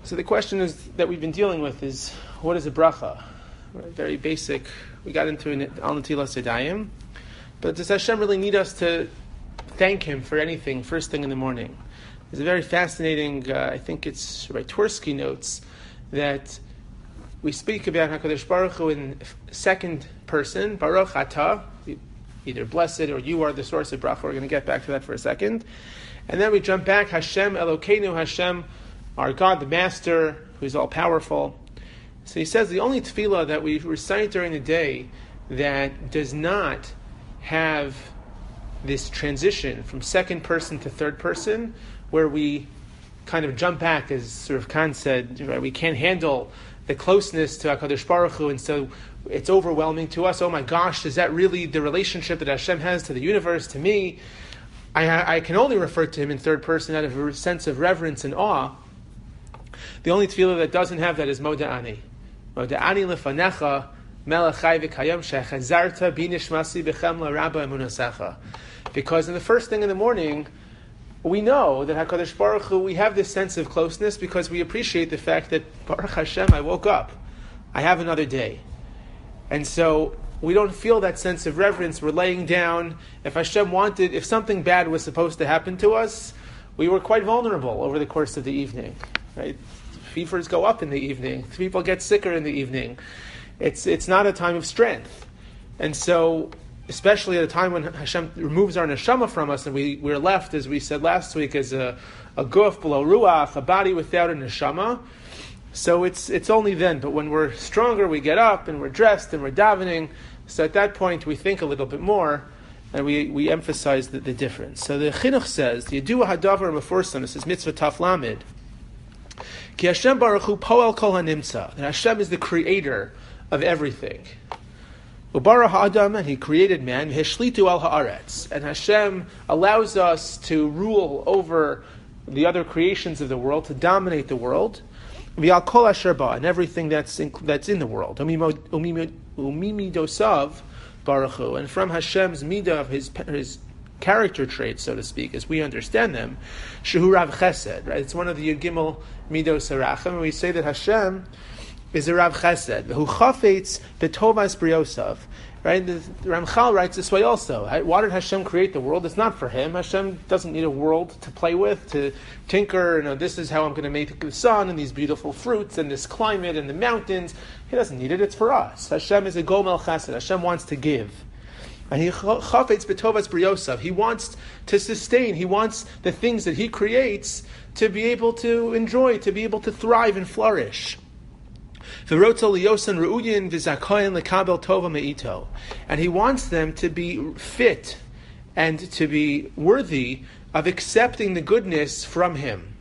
So the question is that we've been dealing with is, what is a bracha? Right, very basic. We got into it Al Natilas Yadayim. But does Hashem really need us to thank Him for anything first thing in the morning? There's a very fascinating, I think it's Rabbi Twersky notes, that we speak about HaKadosh Baruch Hu in second person, Baruch Atah, either blessed or you are the source of bracha. We're going to get back to that for a second. And then we jump back, Hashem Elokeinu, Hashem, our God, the Master, who's all-powerful. So he says the only tefillah that we recite during the day that does not have this transition from second person to third person, where we kind of jump back, as sort of Khan said, right, we can't handle the closeness to HaKadosh Baruch Hu, and so it's overwhelming to us. Oh my gosh, is that really the relationship that Hashem has to the universe, to me? I can only refer to Him in third person out of a sense of reverence and awe. The only tefillah that doesn't have that is Moda'ani. Moda'ani lefanecha melech chai v'kayam shechazarta binishmasi b'chem la'rabba emunasecha. Because in the first thing in the morning, we know that HaKadosh Baruch Hu, we have this sense of closeness because we appreciate the fact that Baruch Hashem, I woke up. I have another day. And so we don't feel that sense of reverence. We're laying down. If Hashem wanted, if something bad was supposed to happen to us, we were quite vulnerable over the course of the evening. Right? Fevers go up in the evening. People get sicker in the evening. It's not a time of strength. And so, especially at a time when Hashem removes our neshama from us and we're left, as we said last week, as a guf below ruach, a body without a neshama. So it's only then. But when we're stronger, we get up and we're dressed and we're davening. So at that point, we think a little bit more and we emphasize the difference. So the Chinuch says, Yedua hadavar meforsan, this is mitzvah taf lamed, Ki Hashem Baruch Hu poel kol hanimtza, that Hashem is the creator of everything. Ubara ha'adam, and He created man, v'heshlitu al haaretz, and Hashem allows us to rule over the other creations of the world, to dominate the world, v'al kol asher ba, and everything that's in the world. Umimidosav Baruch Hu, and from Hashem's midah of His character traits, so to speak, as we understand them, Shehu Rav Chesed, right? It's one of the Yud Gimel Midos Harachim, and we say that Hashem is a Rav Chesed, who chafetz betovas briosav, right? The Ramchal writes this way also. Why did Hashem create the world? It's not for Him. Hashem doesn't need a world to play with, to tinker, this is how I'm going to make the sun, and these beautiful fruits, and this climate, and the mountains. He doesn't need it, it's for us. Hashem is a Gomel Chesed. Hashem wants to give. And He chafetz betovas briosav. He wants to sustain. He wants the things that He creates to be able to enjoy, to be able to thrive and flourish. And He wants them to be fit and to be worthy of accepting the goodness from Him.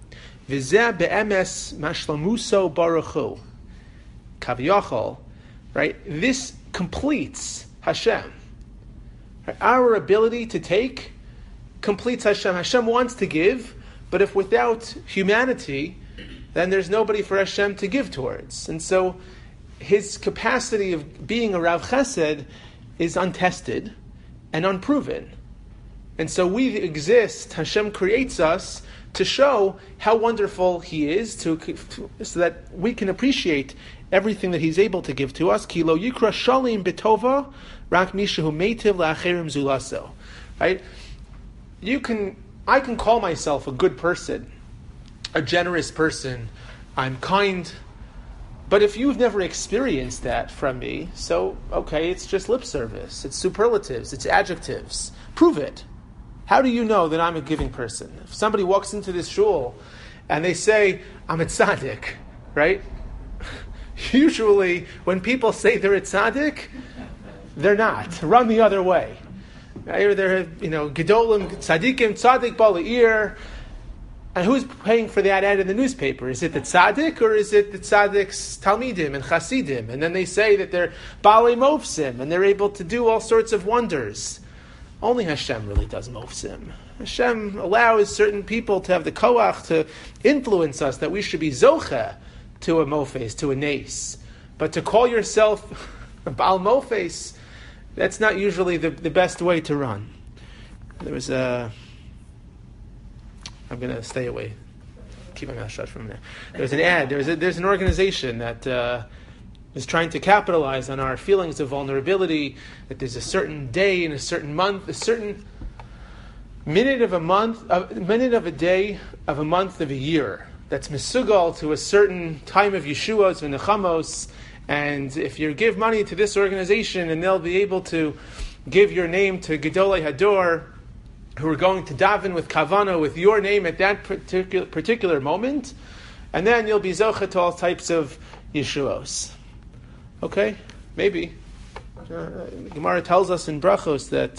Right? This completes Hashem. Our ability to take completes Hashem. Hashem wants to give, but if without humanity, then there's nobody for Hashem to give towards. And so His capacity of being a Rav Chesed is untested and unproven. And so we exist, Hashem creates us to show how wonderful He is, so that we can appreciate everything that He's able to give to us. Ki lo yikra shalim betova rak mishahu meitiv la'acherim zulaso. Right? I can call myself a good person, a generous person, I'm kind, but if you've never experienced that from me, so, okay, it's just lip service, it's superlatives, it's adjectives. Prove it. How do you know that I'm a giving person? If somebody walks into this shul and they say, I'm a tzaddik, right? Usually, when people say they're a tzaddik, they're not. Run the other way. They're, gedolim, tzaddikim, tzaddik bala'ir. And who's paying for that ad in the newspaper? Is it the tzaddik or is it the tzaddik's talmidim and chasidim? And then they say that they're balei mofsim and they're able to do all sorts of wonders. Only Hashem really does mofsim. Hashem allows certain people to have the koach to influence us that we should be zocheh to a mofes, to a nace. But to call yourself a bal mofes, that's not usually the best way to run. There was I'm going to stay away. keep my mouth shut for a minute. There's an ad. There's an organization that is trying to capitalize on our feelings of vulnerability. That there's a certain day in a certain month, a certain minute of a month, a minute of a day of a month of a year that's mesugal to a certain time of Yeshua's and Nechamos. And if you give money to this organization, and they'll be able to give your name to Gedolei Hador, who are going to daven with Kavana with your name at that particular moment, and then you'll be zocha to all types of Yeshuos. Okay, maybe. Gemara tells us in Brachos that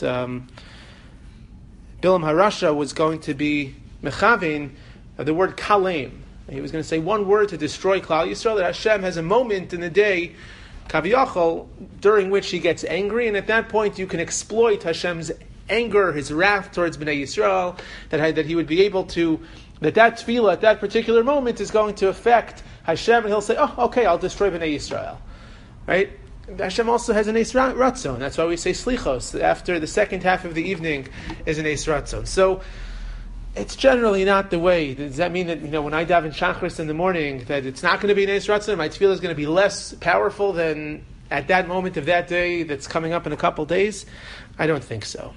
Bilam Harasha was going to be mechavin the word kalem. He was going to say one word to destroy Klal Yisrael, that Hashem has a moment in the day, Kaviyachol, during which he gets angry, and at that point you can exploit Hashem's anger, his wrath towards Bnei Yisrael, that he would be able to, that tefillah at that particular moment is going to affect Hashem, and he'll say, oh, okay, I'll destroy Bnei Yisrael. Right? Hashem also has an Eis Ratzon. That's why we say Slichos. After the second half of the evening is an Eis Ratzon. So, it's generally not the way. Does that mean that, when I daven Shachris in the morning, that it's not going to be an Eis Ratzon? My tefillah is going to be less powerful than at that moment of that day that's coming up in a couple days? I don't think so.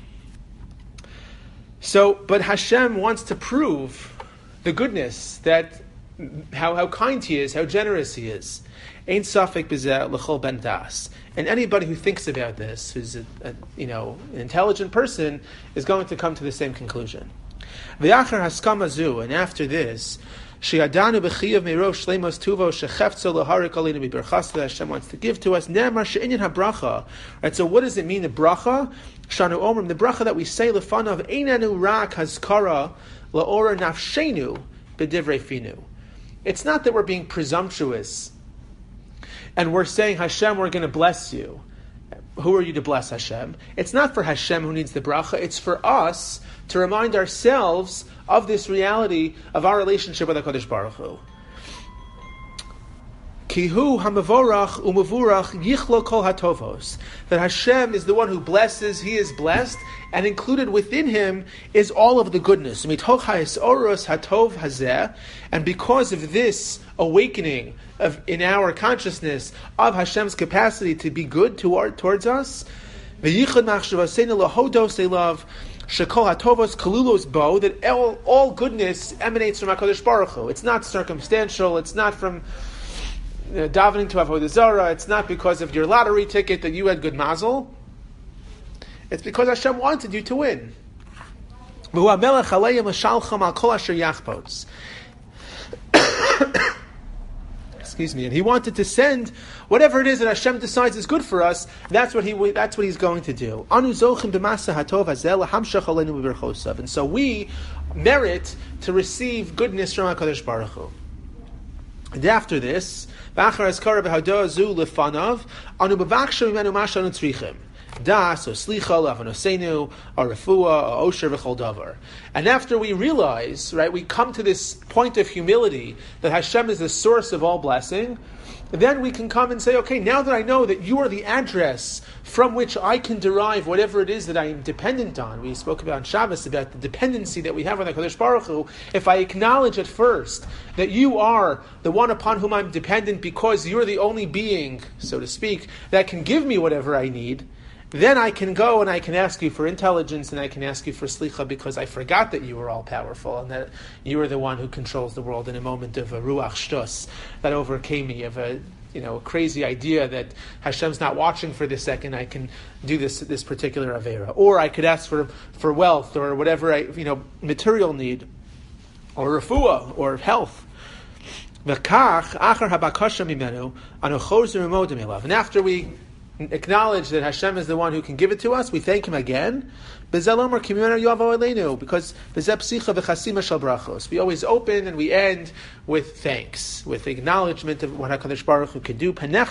But Hashem wants to prove the goodness, that how kind He is, how generous He is. Ein safek b'zeh l'chol ben das. And anybody who thinks about this, who's an intelligent person, is going to come to the same conclusion. V'yachar haskama zu, and after this, she'adanu b'chiyav meirosh shleimos tuvo shechefzo loharik alinu b'berchas that Hashem wants to give to us. Ne'amar she'inyan habracha. Right. So what does it mean? The bracha, shanu omrim, the bracha that we say lefanav einanu rak hazkara laora nafshenu b'divrei finu. It's not that we're being presumptuous and we're saying, Hashem, we're going to bless you. Who are you to bless, Hashem? It's not for Hashem who needs the bracha. It's for us to remind ourselves of this reality of our relationship with HaKadosh Baruch Hu. Kihu hamavorach umavurach yichlo kol hatovos. That Hashem is the one who blesses, He is blessed, and included within Him is all of the goodness. Mitoch ha'esoros hatov hazeh, and because of this awakening in our consciousness of Hashem's capacity to be good towards us, v'yichad machshavaseinu lahodos elav shekol hatovos kalulos bo, that all goodness emanates from HaKadosh Baruch Hu. It's not circumstantial. It's not from davening to Avodah Zarah. It's not because of your lottery ticket that you had good mazel. It's because Hashem wanted you to win. Excuse me. And He wanted to send whatever it is that Hashem decides is good for us. That's what He's going to do. And so we merit to receive goodness from HaKadosh Baruch Hu. And after this, das, so slicha, lavanosenu, or refuah, or osher, v'chol davar. And after we realize, right, we come to this point of humility that Hashem is the source of all blessing, then we can come and say, okay, now that I know that you are the address from which I can derive whatever it is that I am dependent on. We spoke about on Shabbos about the dependency that we have on HaKadosh Baruch Hu. If I acknowledge at first that you are the one upon whom I'm dependent because you're the only being, so to speak, that can give me whatever I need, then I can go and I can ask you for intelligence and I can ask you for slicha because I forgot that you were all powerful and that you are the one who controls the world in a moment of a ruach shtus that overcame me, of a crazy idea that Hashem's not watching for this second. I can do this particular avera, or I could ask for wealth or whatever material need, or refuah or health. And after we acknowledge that Hashem is the one who can give it to us, we thank Him again. Because we always open and we end with thanks, with acknowledgement of what HaKadosh Baruch Hu can do.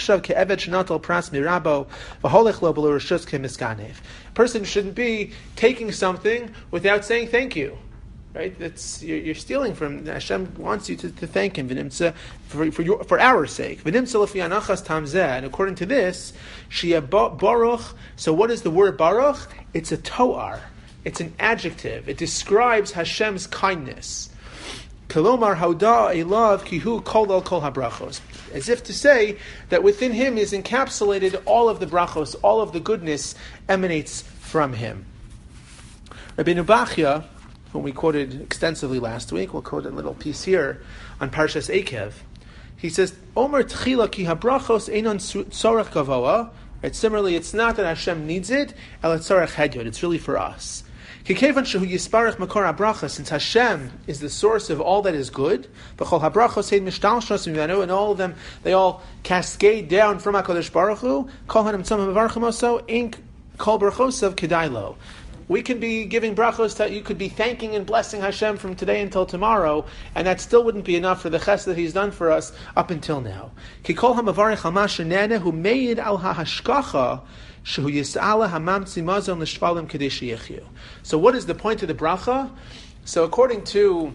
A person shouldn't be taking something without saying thank you. Right? You're stealing from Hashem. Wants you to thank Him for our sake. And according to this, baruch. So what is the word baruch? It's a toar. It's an adjective. It describes Hashem's kindness. Kilomar hauda elav kihu kol kol habrachos. As if to say that within him is encapsulated all of the brachos, all of the goodness emanates from him. Rabbeinu Bachya, whom we quoted extensively last week, we'll quote a little piece here on Parshas Eikev. He says, Omer tchila ki habrachos einon tzorech gavoa. Right? Similarly, it's not that Hashem needs it, el tzorech hedyot. It's really for us. Kikevan shehu yisparech makor habracha, since Hashem is the source of all that is good, v'chol habrachos heid mishtalshos mimenu, and all of them, they all cascade down from HaKadosh Baruch Hu, kol hanam tzom havarchim oso, ink kol brachosav kedai lo. We could be giving brachos that you could be thanking and blessing Hashem from today until tomorrow, and that still wouldn't be enough for the chesed that He's done for us up until now. Kikol hamavarich al mashenene hu meid al hahashkacha shehu yis'ala hamamtzi mazon l'shvalim kedei sheyichyu. So what is the point of the bracha? So according to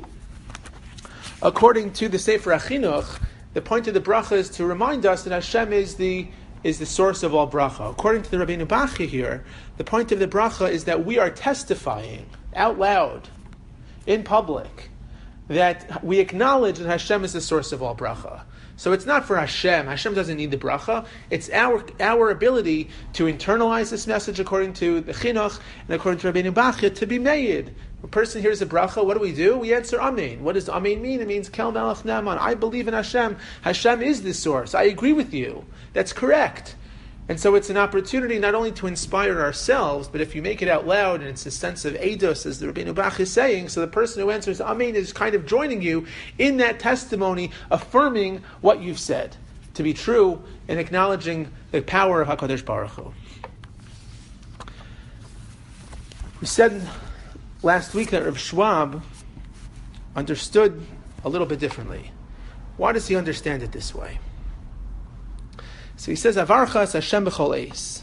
the Sefer HaChinuch, the point of the bracha is to remind us that Hashem is the source of all bracha. According to the Rabbeinu Bachya here, the point of the bracha is that we are testifying out loud, in public, that we acknowledge that Hashem is the source of all bracha. So it's not for Hashem. Hashem doesn't need the bracha. It's our ability to internalize this message according to the Chinuch and according to Rabbeinu Bachya to be made. A person hears a bracha, what do? We answer Amen. What does Amen mean? It means Kel Melech Naaman. I believe in Hashem. Hashem is the source. I agree with you. That's correct. And so it's an opportunity not only to inspire ourselves, but if you make it out loud, and it's a sense of eidos, as the Rabbeinu Bach is saying, so the person who answers Amen is kind of joining you in that testimony, affirming what you've said to be true and acknowledging the power of HaKadosh Baruch Hu. We said last week that Rav Schwab understood a little bit differently. Why does he understand it this way? So he says, Avarchas Hashem b'chol eis.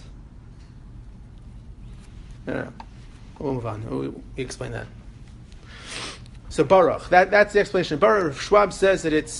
No. We'll move on. We explain that. So Baruch, that's the explanation. Baruch, Schwab says that it's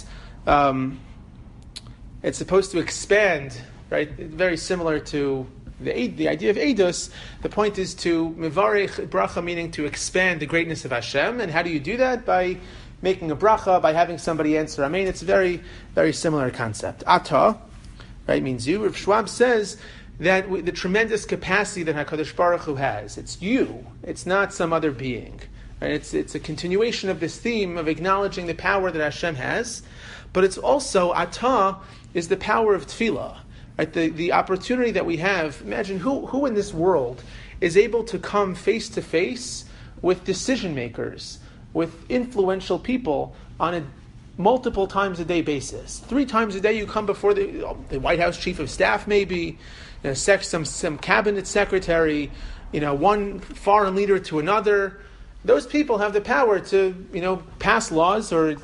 supposed to expand, right? Very similar to the idea of Eidos. The point is to Mivarech bracha, meaning to expand the greatness of Hashem. And how do you do that? By making a bracha, by having somebody answer Amen. It's a very, very similar concept. Ata, right, means you. Rav Schwab says that the tremendous capacity that HaKadosh Baruch Hu has, it's you. It's not some other being. Right? It's a continuation of this theme of acknowledging the power that Hashem has, but it's also, Ata is the power of tefillah. Right? The opportunity that we have. Imagine who in this world is able to come face to face with decision makers, with influential people on a multiple times a day basis. 3 times a day you come before the White House Chief of Staff, maybe, some cabinet secretary, one foreign leader to another. Those people have the power to pass laws or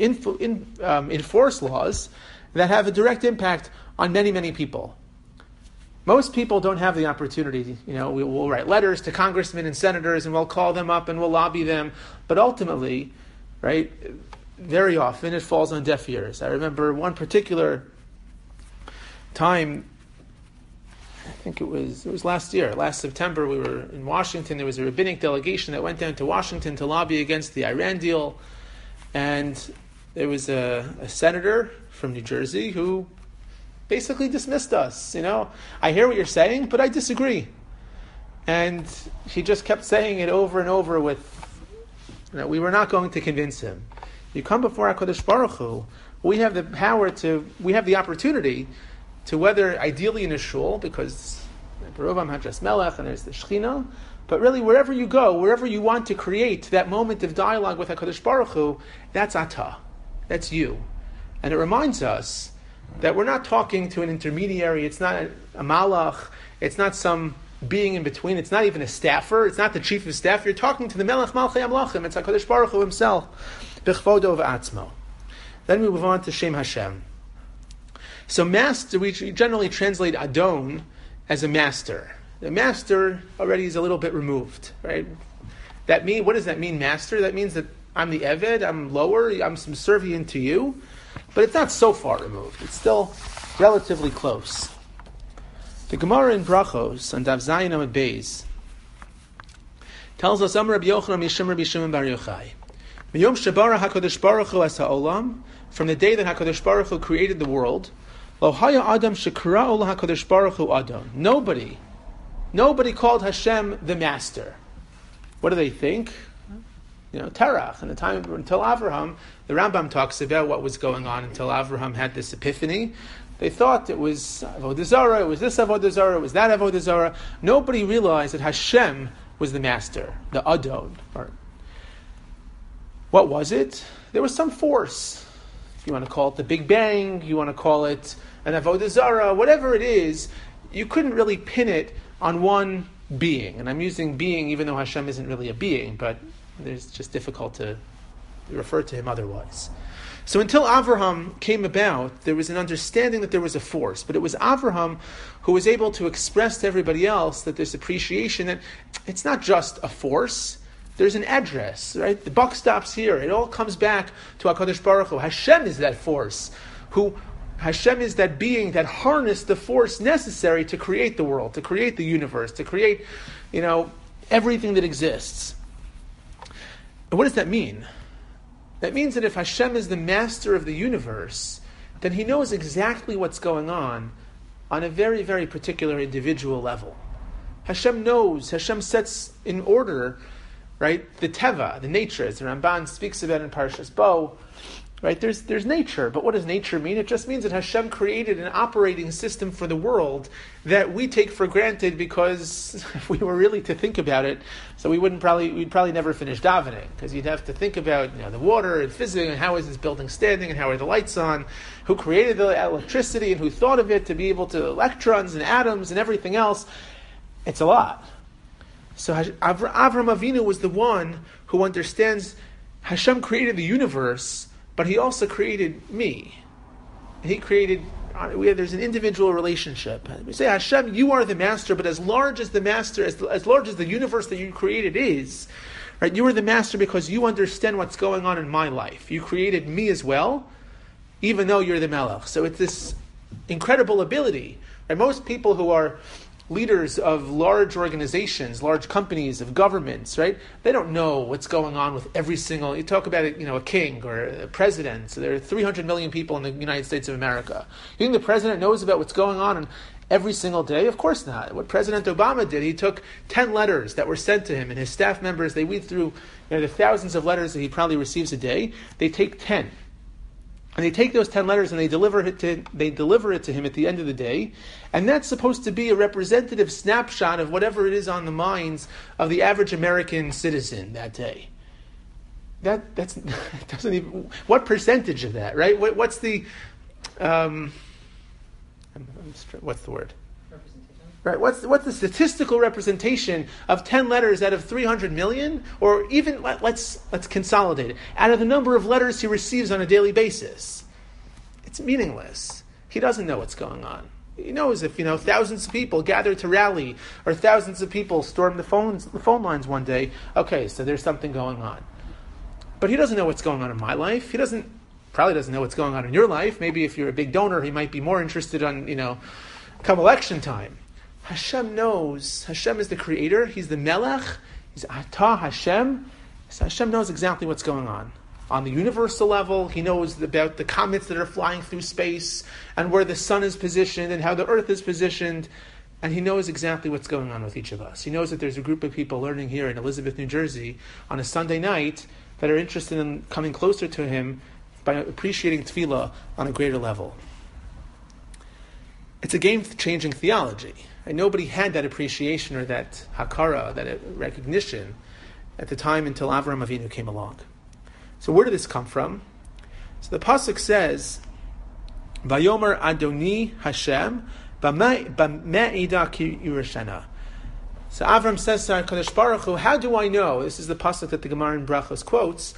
enforce laws that have a direct impact on many, many people. Most people don't have the opportunity. We'll write letters to congressmen and senators and we'll call them up and we'll lobby them. But ultimately, right, very often it falls on deaf ears. I remember one particular time, I think it was last September, we were in Washington. There was a rabbinic delegation that went down to Washington to lobby against the Iran deal. And there was a senator from New Jersey who basically dismissed us. I hear what you're saying, but I disagree. And he just kept saying it over and over with, we were not going to convince him. You come before HaKadosh Baruch Hu, we have the opportunity to, whether ideally in a shul, because Baruvam Hadras Melech and there's the Shechina, but really wherever you go, wherever you want to create that moment of dialogue with HaKadosh Baruch Hu, that's Ata. That's you. And it reminds us that we're not talking to an intermediary, it's not a malach, it's not some being in between, it's not even a staffer, it's not the chief of staff, you're talking to the Melech Malchei Amlachim, it's HaKadosh Baruch Hu himself. B'chvodo v'atzmo. Then we move on to Shem Hashem. So master, we generally translate Adon as a master. The master already is a little bit removed, right? What does that mean, master? That means that I'm the Eved, I'm lower, I'm subservient to you. But it's not so far removed. It's still relatively close. The Gemara in Brachos, on Daf Zayin Amud Beis, tells us, Amar Rabbi Yochanan Mishum Rabbi Shimon Bar Yochai. Miyom Shabara HaKadosh Baruch Hu Es HaOlam, from the day that HaKadosh Baruch Hu created the world, Lo Haya Adam Shekra'u HaKadosh Baruch Hu Adam. Nobody called Hashem the master. What do they think? Terach. In the time until Avraham, the Rambam talks about what was going on until Avraham had this epiphany. They thought it was Avodah Zarah, it was this Avodah Zarah, it was that Avodah Zarah. Nobody realized that Hashem was the master, the Adon. What was it? There was some force. If you want to call it the Big Bang, you want to call it an Avodah Zarah, whatever it is, you couldn't really pin it on one being. And I'm using being even though Hashem isn't really a being, but it's just difficult to refer to him otherwise. So until Avraham came about, there was an understanding that there was a force. But it was Avraham who was able to express to everybody else that there's appreciation that it's not just a force, there's an address, right? The buck stops here. It all comes back to HaKadosh Baruch Hu. Hashem is that force. Hashem is that being that harnessed the force necessary to create the world, to create the universe, to create, everything that exists. And what does that mean? That means that if Hashem is the master of the universe, then he knows exactly what's going on a very, very particular individual level. Hashem knows, Hashem sets in order, right, the teva, the nature, as the Ramban speaks about in Parashas Bo, right, there's nature, but what does nature mean? It just means that Hashem created an operating system for the world that we take for granted because if we were really to think about it, so we'd probably never finish davening, because you'd have to think about the water and physics and how is this building standing and how are the lights on, who created the electricity and who thought of it to be able to electrons and atoms and everything else. It's a lot. So Avram Avinu was the one who understands Hashem created the universe, but he also created me. He created, there's an individual relationship. We say, Hashem, you are the master, but as large as the master, as large as the universe that you created is, right? You are the master because you understand what's going on in my life. You created me as well, even though you're the Melech. So it's this incredible ability. Right? Most people who are leaders of large organizations, large companies, of governments, right? They don't know what's going on with every single, you talk about it, a king or a president. So there are 300 million people in the United States of America. You think the president knows about what's going on every single day? Of course not. What President Obama did, he took 10 letters that were sent to him, and his staff members, they read through the thousands of letters that he probably receives a day. They take 10. And they take those 10 letters and they deliver it to him at the end of the day. And that's supposed to be a representative snapshot of whatever it is on the minds of the average American citizen that day. That doesn't even, what percentage of that, right? What's the, what's the word? Right, what's the statistical representation of 10 letters out of 300 million? Or even, let's consolidate it. Out of the number of letters he receives on a daily basis. It's meaningless. He doesn't know what's going on. He knows if, thousands of people gather to rally, or thousands of people storm the phone lines one day, okay, so there's something going on. But he doesn't know what's going on in my life. He probably doesn't know what's going on in your life. Maybe if you're a big donor, he might be more interested on, come election time. Hashem knows. Hashem is the creator. He's the Melech. He's Atah Hashem. So Hashem knows exactly what's going on. On the universal level, he knows about the comets that are flying through space and where the sun is positioned and how the earth is positioned. And he knows exactly what's going on with each of us. He knows that there's a group of people learning here in Elizabeth, New Jersey on a Sunday night that are interested in coming closer to him by appreciating tefillah on a greater level. It's a game-changing theology. And nobody had that appreciation or that hakara, that recognition at the time until Avraham Avinu came along. So where did this come from? So the pasuk says, "Vayomer Adoni Hashem b'me'ida ki yirashana." So Avram says to HaKadosh Baruch Hu, how do I know? This is the pasuk that the Gemara in Brachos quotes.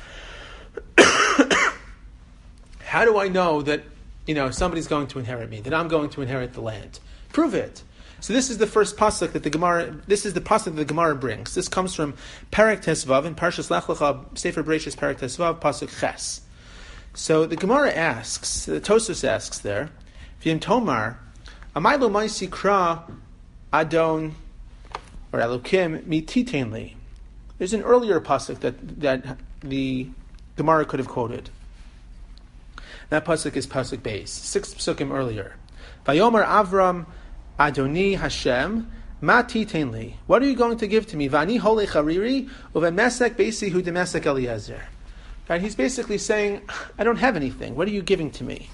How do I know that somebody's going to inherit me, that I'm going to inherit the land? Prove it. So this is the first pasuk that the Gemara. This is the pasuk that the Gemara brings. This comes from Perek Tesvav in Parshas Lech Lecha, Sefer Bereshis, Perek Tesvav, pasuk Ches. So the Gemara asks, the Tosfos asks there, V'yim Tomar, Amaylo Maisi Kra Adon or Elokim Mititenli. There's an earlier pasuk that the Gemara could have quoted. That pasuk is pasuk Beis, 6 psukim earlier. Vayomer Avram Adoni Hashem Ma titenli. What are you going to give to me? Vani hole chariri uvemesek beisi hu demesek Eliezer. Right? He's basically saying, I don't have anything. What are you giving to me?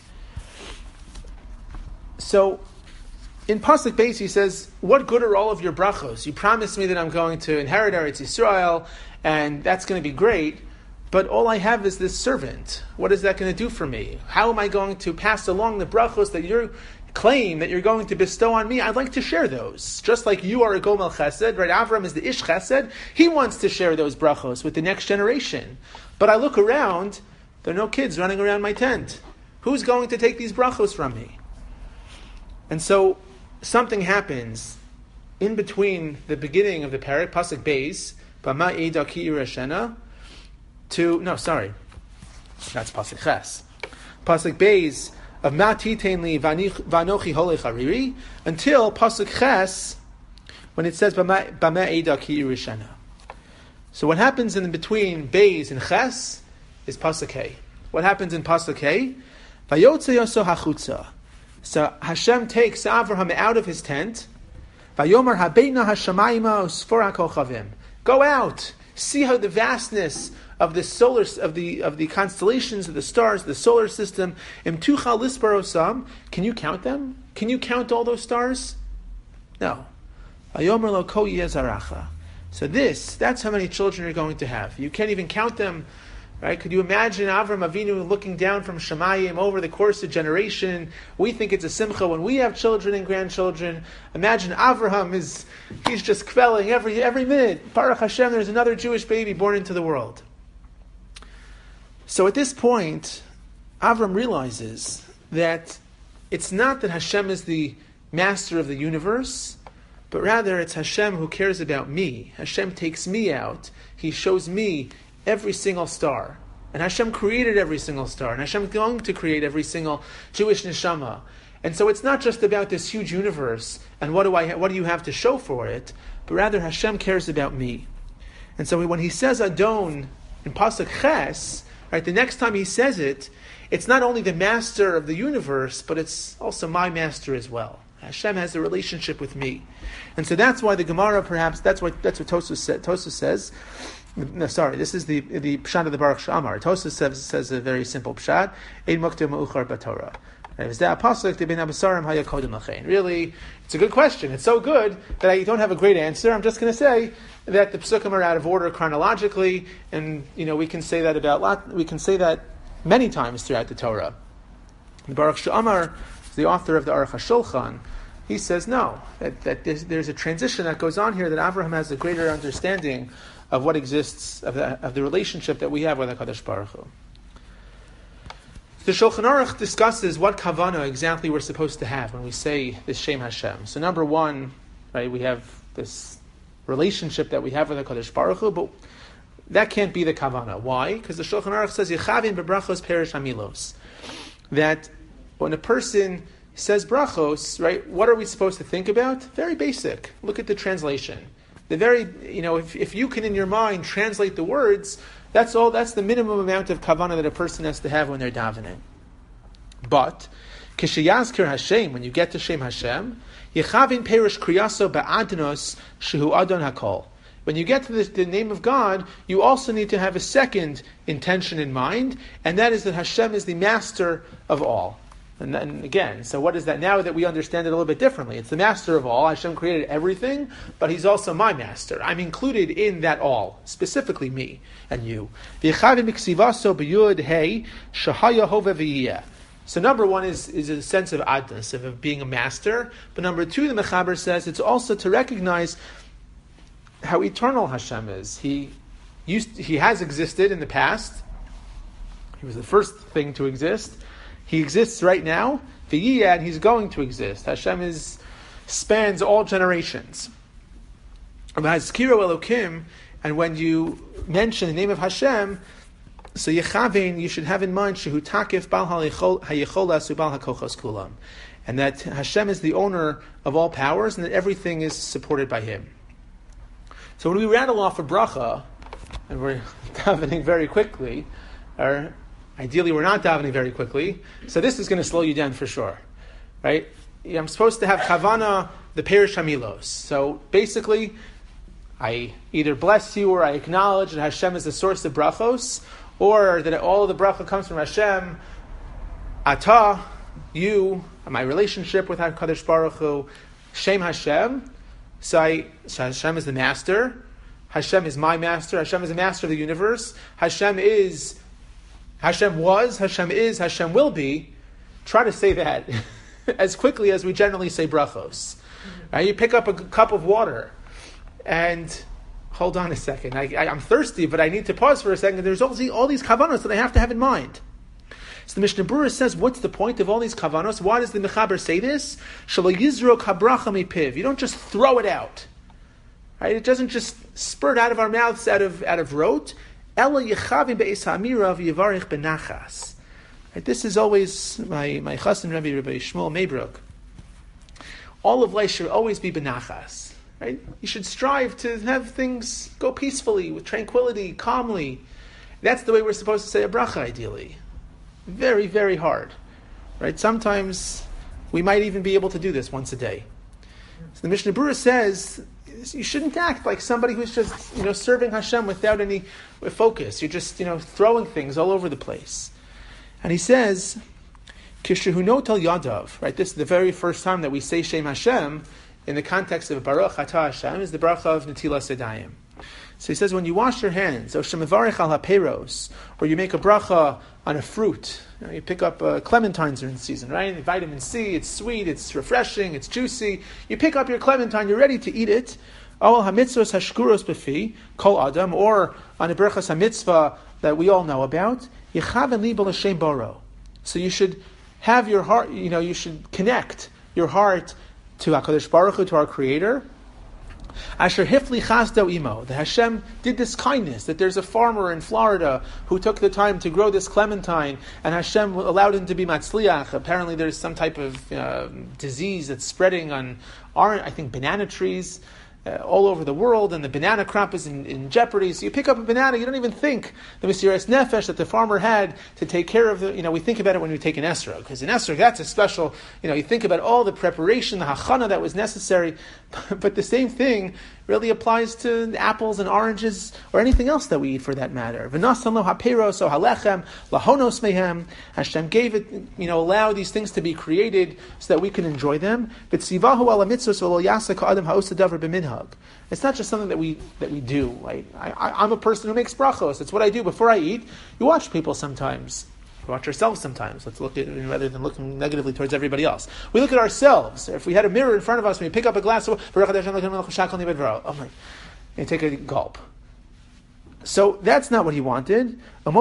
So, in pasuk Beis, he says, "What good are all of your brachos? You promised me that I'm going to inherit Eretz Yisrael, and that's going to be great. But all I have is this servant. What is that going to do for me? How am I going to pass along the brachos that you claim that you're going to bestow on me? I'd like to share those. Just like you are a Gomel Chesed, right? Avram is the Ish Chesed. He wants to share those brachos with the next generation. But I look around, there are no kids running around my tent. Who's going to take these brachos from me?" And so something happens in between the beginning of the parak, pasuk Beis, Bama Eida Ki Irashena, that's pasuk Ches. Pasuk Beis of Ma Titenli Vanochi Hole Chariri, until pasuk Ches, when it says Bama Eida Ki Irashena. So what happens in between Beis and Ches is pasuk Hey. What happens in pasuk Hey? Vayotze Yoso Hachutza. So Hashem takes Avraham out of his tent. Vayomer habeina hashamayim usfora kochavim. Go out, see how the vastness of the constellations of the stars, the solar system. Imtucha lisparosam. Can you count them? Can you count all those stars? No. Vayomer lo ko yezaracha. So that's how many children you're going to have. You can't even count them. Right? Could you imagine Avram Avinu looking down from Shemayim over the course of generation? We think it's a simcha when we have children and grandchildren. Imagine Avraham he's just quelling every minute. Baruch Hashem, there's another Jewish baby born into the world. So at this point, Avram realizes that it's not that Hashem is the master of the universe, but rather it's Hashem who cares about me. Hashem takes me out. He shows me every single star. And Hashem created every single star. And Hashem is going to create every single Jewish neshama. And so it's not just about this huge universe and what do you have to show for it, but rather Hashem cares about me. And so when he says Adon in Pasuk Ches, right, the next time he says it, it's not only the master of the universe, but it's also my master as well. Hashem has a relationship with me. And so that's why the Gemara, perhaps, that's what Tosfos says. No, sorry, this is the pshat of the Baruch Shamar. Tosfos says a very simple pshat. Ein muktim ma'uchar b'Torah. Really, it's a good question. It's so good that I don't have a great answer. I'm just going to say that the psukim are out of order chronologically, and we can say that many times throughout the Torah. The Baruch Shamar, the author of the Aruch HaShulchan, he says no, that there's a transition that goes on here, that Avraham has a greater understanding of what exists, of the relationship that we have with HaKadosh Baruch Hu. The Shulchan Aruch discusses what kavana exactly we're supposed to have when we say this Shem Hashem. So number one, right, we have this relationship that we have with HaKadosh Baruch Hu, but that can't be the kavana. Why? Because the Shulchan Aruch says, Yechavin bebrachos perish hamilos. That when a person says brachos, right, what are we supposed to think about? Very basic. Look at the translation. If you can in your mind translate the words, that's the minimum amount of kavanah that a person has to have when they're davening. But kishiyazkir Hashem, when you get to Shem Hashem, yechavin perish kriyaso ba'adnos shehu adon hakol. When you get to the name of God, you also need to have a second intention in mind, and that is that Hashem is the master of all. And again, so what is that? Now that we understand it a little bit differently, it's the master of all. Hashem created everything, but He's also my master. I'm included in that all, specifically me and you. So number one is a sense of adnus, of being a master. But number two, the Mechaber says, it's also to recognize how eternal Hashem is. He has existed in the past. He was the first thing to exist. He exists right now, and He's going to exist. Hashem spans all generations. And when you mention the name of Hashem, so Yechavin, you should have in mind Shehu Takif Bal Hayecholas Ubal Hakochos Kulam, and that Hashem is the owner of all powers, and that everything is supported by Him. So when we rattle off a bracha, and we're davening very quickly, or ideally we're not davening very quickly, so this is going to slow you down for sure, right? I'm supposed to have kavana, the perish hamilos. So basically, I either bless you or I acknowledge that Hashem is the source of brachos, or that all of the bracha comes from Hashem. Ata, you, my relationship with HaKadosh Baruch Hu, Shem Hashem. So Hashem is the master. Hashem is my master. Hashem is the master of the universe. Hashem was, Hashem is, Hashem will be. Try to say that as quickly as we generally say brachos. Right? You pick up a cup of water and hold on a second. I'm thirsty, but I need to pause for a second. There's all these kavanos that I have to have in mind. So the Mishnah Berurah says, what's the point of all these kavanos? Why does the Mechaber say this? Shelo yizrok habracha mipiv. You don't just throw it out. Right? It doesn't just spurt out of our mouths out of rote. Ela yechavim be'es ha'amira v'yivarich benachas. This is always my chassan Rabbi Shmuel Meibrook. All of life should always be benachas. Right? You should strive to have things go peacefully, with tranquility, calmly. That's the way we're supposed to say a bracha, ideally. Very, very hard. Right? Sometimes we might even be able to do this once a day. So the Mishnah Berurah says you shouldn't act like somebody who's just serving Hashem without any focus. You're just throwing things all over the place. And he says, Kishehuno tel yadav. Right? This is the very first time that we say Shem Hashem in the context of Baruch Atah Hashem is the bracha of Netilas Yadayim. So he says, when you wash your hands, or shemavarich al haperos, or you make a bracha on a fruit, you pick up clementines are in season, right? Vitamin C, it's sweet, it's refreshing, it's juicy. You pick up your clementine, you're ready to eat it. Awal hamitzvos hashkuros befi, kol adam, or on a brachas hamitzvah that we all know about, yechaven libo l'shem baro. So you should have your heart, you should connect your heart to HaKadosh Baruch Hu, to our Creator. Asher hifli chasdo imo. That Hashem did this kindness, that there's a farmer in Florida who took the time to grow this clementine, and Hashem allowed him to be matzliach. Apparently there's some type of disease that's spreading on, I think, banana trees all over the world, and the banana crop is in jeopardy. So you pick up a banana, you don't even think the Mesiras Nefesh that the farmer had to take care of we think about it when we take an esrog, because an esrog, that's a special, you think about all the preparation, the hachana that was necessary, but the same thing really applies to apples and oranges, or anything else that we eat for that matter. V'nasan lo haperos o halechem lahonos mehem. Hashem gave it, allow these things to be created so that we can enjoy them. V'tzivahu ala mitzvos v'lo yasek ha'adam ha'osadavar b'minhag. It's not just something that we do. Right? I'm a person who makes brachos. It's what I do before I eat. You watch people sometimes. We watch ourselves sometimes. Let's look at, rather than looking negatively towards everybody else. We look at ourselves. If we had a mirror in front of us, when you pick up a glass of you take a gulp. So that's not what he wanted.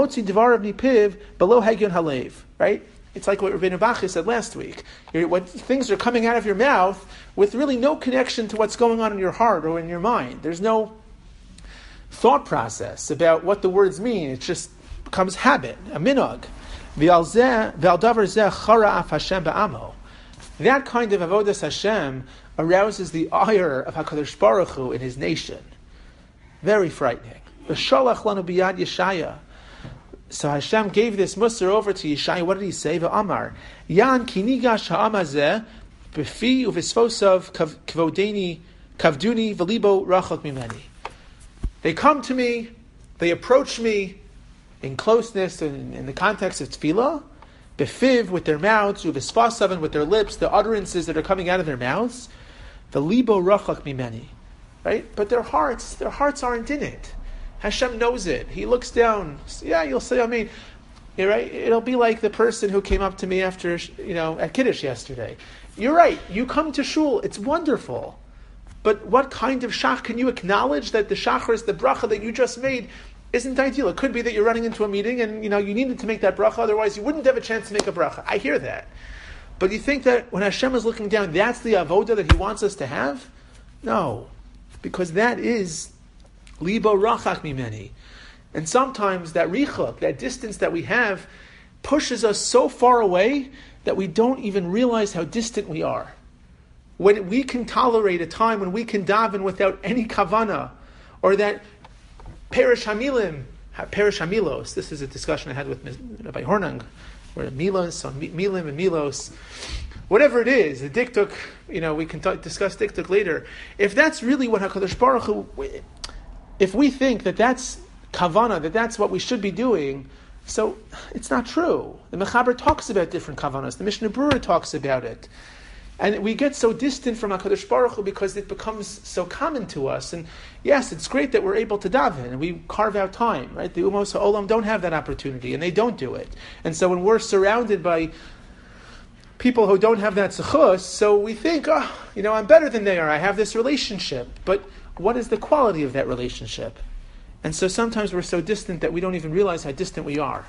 Right? It's like what Rabbeinu Bachya said last week. What things are coming out of your mouth with really no connection to what's going on in your heart or in your mind. There's no thought process about what the words mean. It just becomes habit, a minog. That kind of avodas Hashem arouses the ire of HaKadosh Baruch Hu in His nation. Very frightening. V'sholach lanu biyad Yeshaya. So Hashem gave this Musar over to Yeshaya. What did he say? V'amar Yan kinigash ha'amazeh b'fi u'v'sfosav kavduni v'libo rachok mimeni. They come to me, they approach me in closeness, in the context of tefillah, befiv, with their mouths, u'v'sfasav, with their lips, the utterances that are coming out of their mouths, the libo rachak mimeni, right? But their hearts aren't in it. Hashem knows it. He looks down. Yeah, you'll say, right? It'll be like the person who came up to me after, at Kiddush yesterday. You're right. You come to shul. It's wonderful. But what kind of shach can you acknowledge that the shachar, the bracha that you just made, isn't ideal? It could be that you're running into a meeting and you needed to make that bracha, otherwise you wouldn't have a chance to make a bracha. I hear that. But you think that when Hashem is looking down, that's the avoda that He wants us to have? No. Because that is libo rachak mimeni. And sometimes that richuk, that distance that we have, pushes us so far away that we don't even realize how distant we are. When we can tolerate a time when we can daven without any kavana, or that perish hamilim, Perish Hamilos. This is a discussion I had with Rabbi Hornung, where Milos, on Milim and Milos, whatever it is, the diktuk, we can discuss diktuk later. If that's really what HaKadosh Baruch Hu, if we think that that's kavana, that that's what we should be doing, so it's not true. The Mechaber talks about different kavanas. The Mishnah Berurah talks about it. And we get so distant from HaKadosh Baruch Hu because it becomes so common to us. And yes, it's great that we're able to daven and we carve out time, right? The Umos HaOlam don't have that opportunity and they don't do it. And so when we're surrounded by people who don't have that zechus, so we think, I'm better than they are. I have this relationship. But what is the quality of that relationship? And so sometimes we're so distant that we don't even realize how distant we are.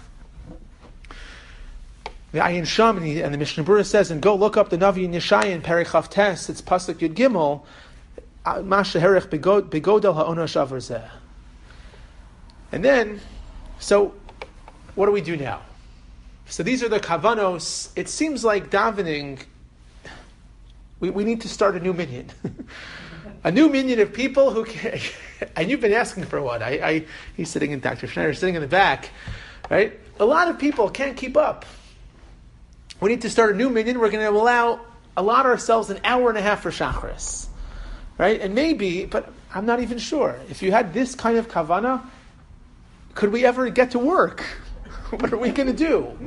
The Ayin Sham and the Mishnah Berurah says, and go look up the Navi in Yeshayin, Perichav Tes, it's Pasuk Yud Gimel, Masha Herech Begodel Ha'onosh Avar Zeh. And then, so what do we do now? So these are the kavanos. It seems like davening, we need to start a new minyan. A new minyan of people who can, and you've been asking for one. He's sitting in, Dr. Schneider sitting in the back, right? A lot of people can't keep up. We need to start a new minyan. We're going to allot ourselves an hour and a half for Shachris, right? And maybe, but I'm not even sure. If you had this kind of kavana, could we ever get to work? What are we going to do?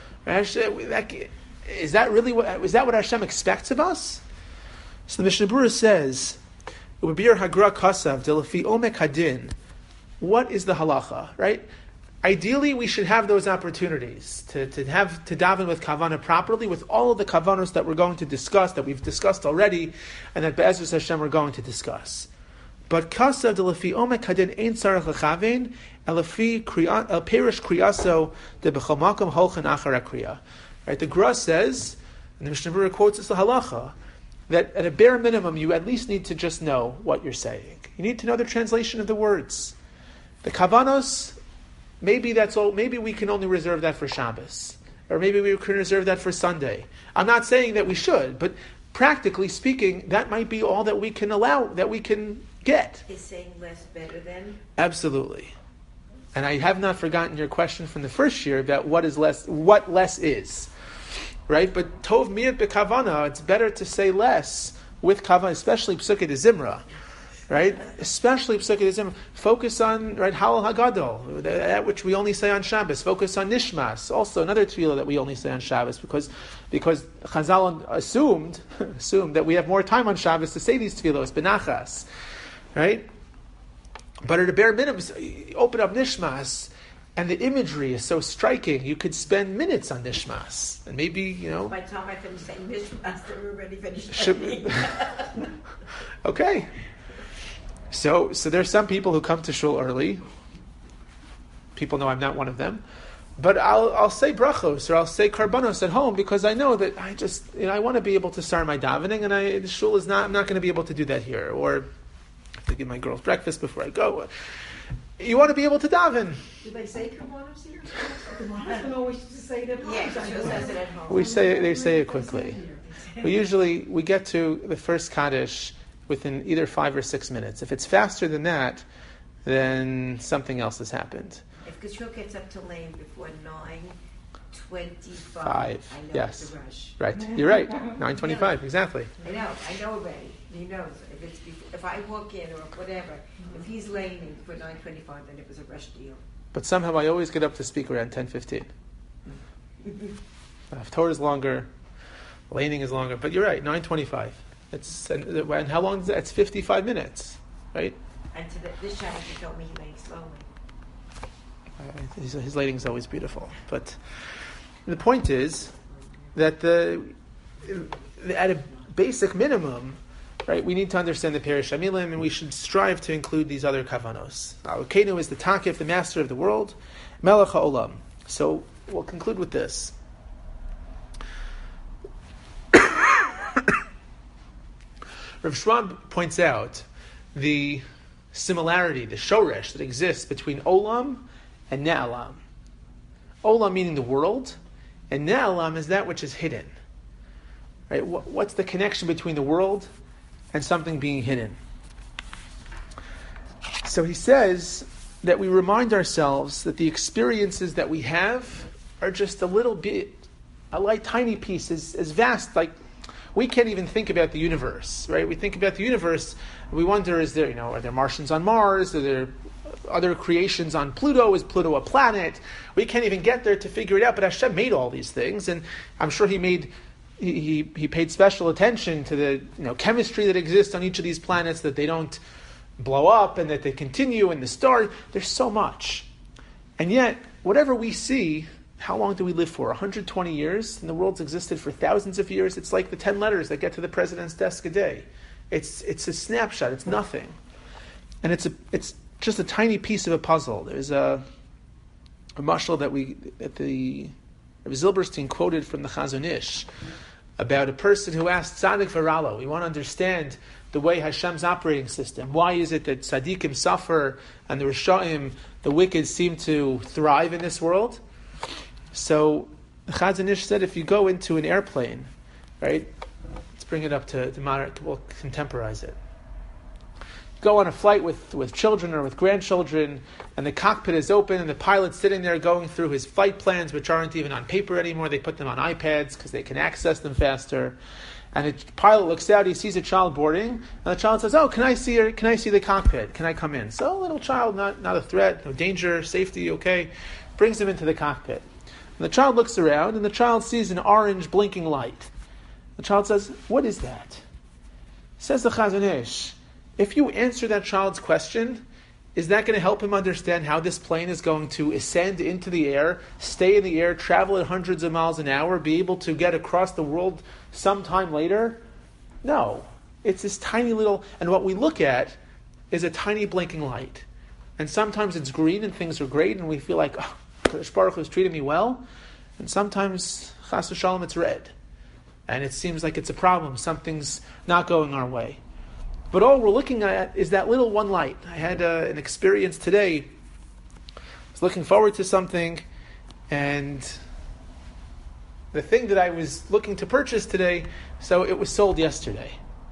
Is that what Hashem expects of us? So the Mishnah Berurah says, "Ubir hagra kasav delafi omek hadin." What is the halacha, right? Ideally, we should have those opportunities to daven with kavana properly, with all of the kavanos that we're going to discuss, that we've discussed already, and that Be'ezus Hashem we're going to discuss. But kasav delafi omek hadin ein tzarich lechavein elafi perish kriyaso de b'chol makom holchen achar kriya. Right? The Gra says, and the Mishnah Berurah quotes us the halacha, that at a bare minimum you at least need to just know what you're saying. You need to know the translation of the words. The kavanos. Maybe that's all. Maybe we can only reserve that for Shabbos, or maybe we can reserve that for Sunday. I'm not saying that we should, but practically speaking, that might be all that we can allow, that we can get. Is saying less better than? Absolutely. And I have not forgotten your question from the first year about what less is, right? But tov miyat bekavana, it's better to say less with kavana, especially psukei de zimra. Right, especially Psukei de Zimra. Focus on Halal Hagadol, that which we only say on Shabbos. Focus on Nishmas, also another tefillah that we only say on Shabbos, because Chazal assumed that we have more time on Shabbos to say these tefillos benachas, right? But at a bare minimum, open up Nishmas, and the imagery is so striking. You could spend minutes on Nishmas, and maybe By the time I finish saying Nishmas, we're already finished. Okay. So there's some people who come to shul early. People know I'm not one of them, but I'll say brachos or I'll say karbanos at home because I know that I want to be able to start my davening, and the shul is not. I'm not going to be able to do that here, or I have to give my girls breakfast before I go. You want to be able to daven. Do they say karbanos here? My husband always used to say it at home. Yeah, she says it at home. They say it quickly. We get to the first Kaddish within either 5 or 6 minutes. If it's faster than that, then something else has happened. If Kishul gets up to lane before 9:25, I know it's a rush. Right, you're right. 9:25, exactly. I know already. He knows. If I walk in or whatever, if he's laning for 9:25, then it was a rush deal. But somehow I always get up to speak around 10:15. Torah is longer, laning is longer, but you're right, 9:25. And how long is that? It's 55 minutes, right? And this Shabbos he told me he lanes slowly. His lighting is always beautiful. But the point is that at a basic minimum, right, we need to understand the Perish Hamilim, and we should strive to include these other kavanos. Elokeinu is the Takif, the master of the world, Melech HaOlam. So we'll conclude with this. Rav Schwab points out the similarity, the shoresh that exists between Olam and Ne'alam. Olam meaning the world, and Ne'alam is that which is hidden. Right? What's the connection between the world and something being hidden? So he says that we remind ourselves that the experiences that we have are just a little bit, a tiny piece, as vast, like we can't even think about the universe, right? We think about the universe, and we wonder, are there Martians on Mars? Are there other creations on Pluto? Is Pluto a planet? We can't even get there to figure it out, but Hashem made all these things, and I'm sure He paid special attention to the chemistry that exists on each of these planets, that they don't blow up and that they continue, and the stars. There's so much. And yet, whatever we see, how long do we live for? 120 years? And the world's existed for thousands of years. It's like the 10 letters that get to the president's desk a day. It's a snapshot. It's nothing. And it's just a tiny piece of a puzzle. There's a mashal that Zilberstein quoted from the Chazon Ish about a person who asked Tzaddik Varalo. We want to understand the way Hashem's operating system. Why is it that Tzaddikim suffer and the Rishaim, the wicked, seem to thrive in this world? So the Chazon Ish said, if you go into an airplane, right? Let's bring it up to moderate. We'll contemporize it. Go on a flight with children or with grandchildren, and the cockpit is open, and the pilot's sitting there going through his flight plans, which aren't even on paper anymore. They put them on iPads because they can access them faster. And the pilot looks out, he sees a child boarding, and the child says, "Oh, can I see the cockpit? Can I come in?" So, little child, not a threat, no danger, safety, okay. Brings him into the cockpit. And the child looks around, and the child sees an orange blinking light. The child says, "What is that?" Says the Chazon Ish, if you answer that child's question, is that going to help him understand how this plane is going to ascend into the air, stay in the air, travel at hundreds of miles an hour, be able to get across the world sometime later? No. It's this tiny little, and what we look at is a tiny blinking light. And sometimes it's green and things are great and we feel like, oh, Kadosh Baruch Hu is treating me well. And sometimes, chas v'shalom, it's red. And it seems like it's a problem. Something's not going our way. But all we're looking at is that little one light. I had an experience today. I was looking forward to something, and the thing that I was looking to purchase today, so it was sold yesterday.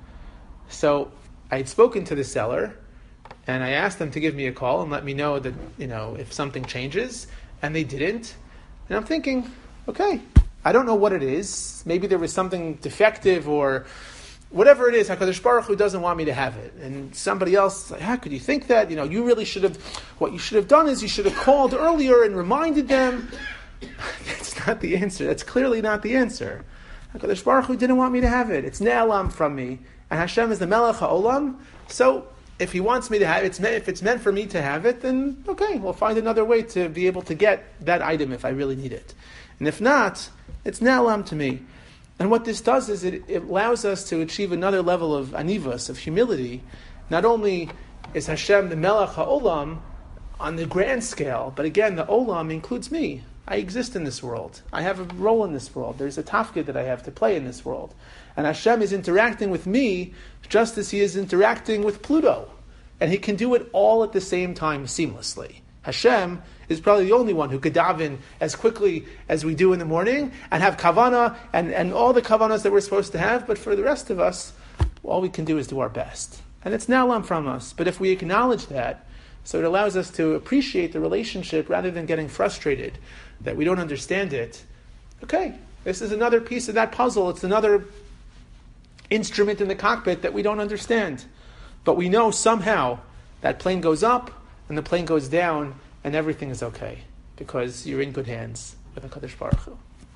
So I had spoken to the seller, and I asked them to give me a call and let me know that, if something changes, and they didn't. And I'm thinking, okay, I don't know what it is. Maybe there was something defective or whatever it is, HaKadosh Baruch Hu doesn't want me to have it. And somebody else, like, how could you think that? You really should have, what you should have done is you should have called earlier and reminded them. That's not the answer. That's clearly not the answer. HaKadosh Baruch Hu didn't want me to have it. It's ne'alam from me. And Hashem is the Melech HaOlam. So if He wants me to have it, if it's meant for me to have it, then okay, we'll find another way to be able to get that item if I really need it. And if not, it's ne'alam to me. And what this does is it allows us to achieve another level of anivus, of humility. Not only is Hashem the Melech HaOlam on the grand scale, but again, the Olam includes me. I exist in this world. I have a role in this world. There's a tafkid that I have to play in this world. And Hashem is interacting with me just as He is interacting with Pluto. And He can do it all at the same time seamlessly. Hashem is probably the only one who could daven as quickly as we do in the morning and have kavanah and all the kavanas that we're supposed to have, but for the rest of us, all we can do is do our best. And it's na'alam from us. But if we acknowledge that, so it allows us to appreciate the relationship rather than getting frustrated that we don't understand it. Okay, this is another piece of that puzzle. It's another instrument in the cockpit that we don't understand. But we know somehow that plane goes up and the plane goes down and everything is okay because you're in good hands with HaKadosh Baruch Hu.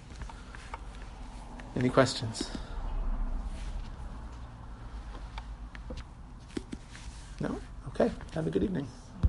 Any questions? No? Okay. Have a good evening.